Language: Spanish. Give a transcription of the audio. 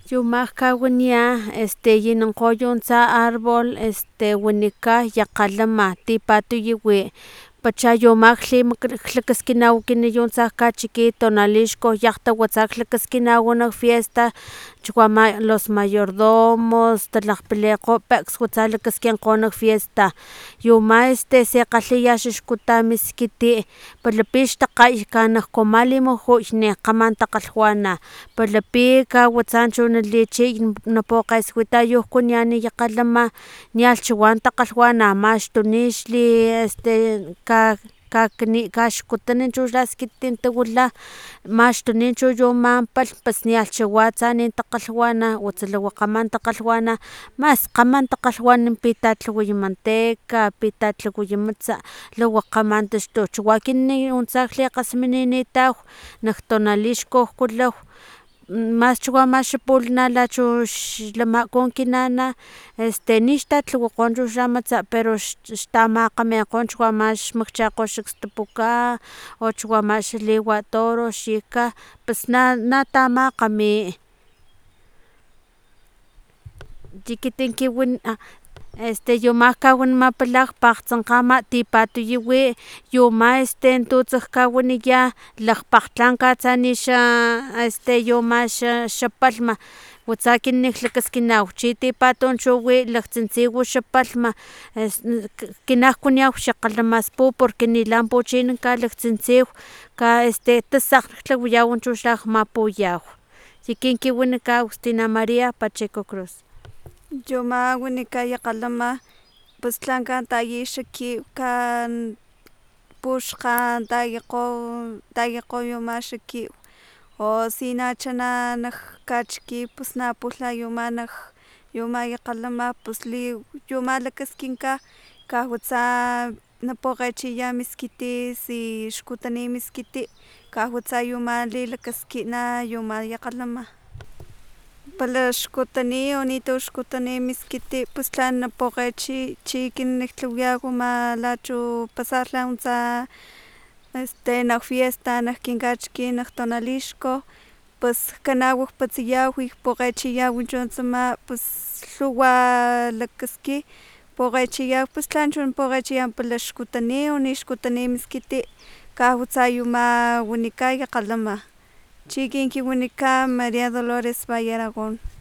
Yumak winia yinankgoyo tsa árbol wanika yakgalama tipatu yiwi pacha yumak lakaskinaw tsa kachiquito nalixko yakgtawatsa lakaskinawa nak fiesta chu ama los mayordomos talakgpilikgo peks watsa lakaskinkgo nak fiesta yu ama se kgalhiya xixkuta miskiti palapi xtakgay kana kgamali mujuy ni kgama takgalhwana palapi kawatsa chu nalichiy na pukgeswitayu kuaniani kgalama nialh chiwan takgalhwana maxtuni kaxkutuni chu laskitin tawila maxtuni chu yu ama palhm pus nialh chiwa atsa nin takgalhwana utsa liwa kgama takgalhwana mas kgama takgalhwana pitatlawaya manteca pitatlawaya matsa luwa kgama taxtu chuwa ekinan untsa lhekgasminitaw nak tonalixco kulaw mas chu ama xa pulana chu xlamakgo kin nana nixtatlawakgo chu xamatsa pero xtamakgamikgo chu ama xmakchakgo xakstupuka o chu ama xaliwa toro xika pus na tamakgami chikiti kiwin yu ama kawanimapala pakgtsankgama tipatu yiwi yu ama tutsa kawaniya lakgpakglhch katsani xa yu ama xa palhma watsa ekinan lakaskinaw chi tipatu chu wi lakgtsintsiw xa palhma tina kuaniyaw xakgalhamaspu porque nila puchinan kalaktsintsew tasakgn tlawayaw chu lhakmapuyaw chiki kin wanikaw stina maria pacheco cruz chu ama wanikaya kgalama pus tlan kantayi xa kiw puxkgan tayakgo yu ama xa kiw o si nachana nak kachikin pus na pulha yu ama yu ama kgalama pus yu ama lakaskinka kawatsa na pukgechiya miskiti si xkutani miskiti kawatsa yu ama lilakaskina yu ama kgalama pala xkutani o nitu xkutani miskiti pus tlan na pukgechi chi ekinan tlawayaw ama lachu pasarla tsa nak fiesta nak kin kachikin nak tonalixco pus kana wakgpatsiyaw pukgechiyaw chu tsama pus lhuwa lakaski pukgechiyaw pus tlan chu pukgechiyaw pala xkutani o ni xkutani miskiti kawatsa yu ama wanikay kgalama chi kin kiwanika maria dolores valle aragon.